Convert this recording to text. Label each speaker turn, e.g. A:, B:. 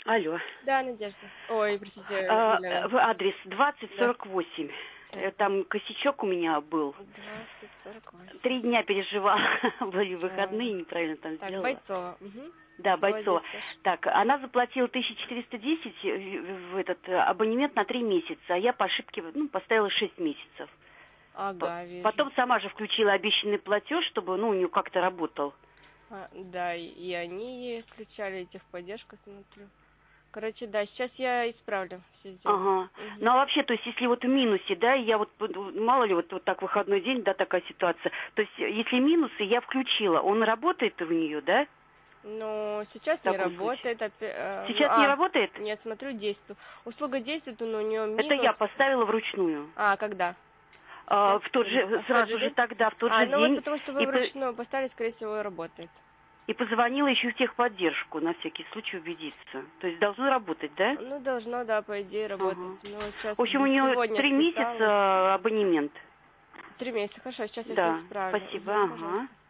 A: Алло.
B: Да, Надежда. Ой, простите, Елена.
A: Адрес
B: Да.
A: 2048.
B: Так,
A: Там косячок у меня был.
B: 2048.
A: 3 дня переживала. Были
B: А,
A: выходные, неправильно там
B: Так,
A: сделала.
B: Бойцова. Угу.
A: Да,
B: Чего
A: Бойцова.
B: здесь слышишь?
A: Так, она заплатила 1410 в этот абонемент на 3 месяца, а я по ошибке поставила 6 месяцев.
B: Ага, вижу.
A: Потом сама же включила обещанный платеж, чтобы у нее как-то работал.
B: Да, и они ей включали, и техподдержку, смотрю. Короче, да, сейчас я исправлю, все сделаю.
A: Ага. Ну, а вообще, то есть, если вот в минусе, да, я вот, мало ли, вот так выходной день, да, такая ситуация. То есть, если минусы, я включила, он работает в нее, да?
B: Но сейчас
A: В
B: не
A: таком случае.
B: работает.
A: Сейчас не работает?
B: Нет, смотрю, действует. Услуга действует, но у нее
A: Это я
B: минус.
A: поставила вручную.
B: Когда? Сейчас
A: В тот
B: или
A: же,
B: в тот
A: сразу
B: же
A: же
B: день?
A: тогда, в тот же
B: Ну вот
A: день.
B: потому что вы
A: И,
B: вручную поставили, скорее всего, и работает.
A: и позвонила еще в техподдержку, на всякий случай убедиться. То есть, должно работать, да?
B: Ну, должно, да, по идее, работать.
A: Ага.
B: Ну, вот сейчас
A: В общем, у нее
B: сегодня
A: 3
B: списалась.
A: месяца абонемент.
B: 3 месяца, хорошо, сейчас я все
A: Да,
B: исправлю.
A: спасибо,
B: Угу,
A: ага.
B: пожалуйста.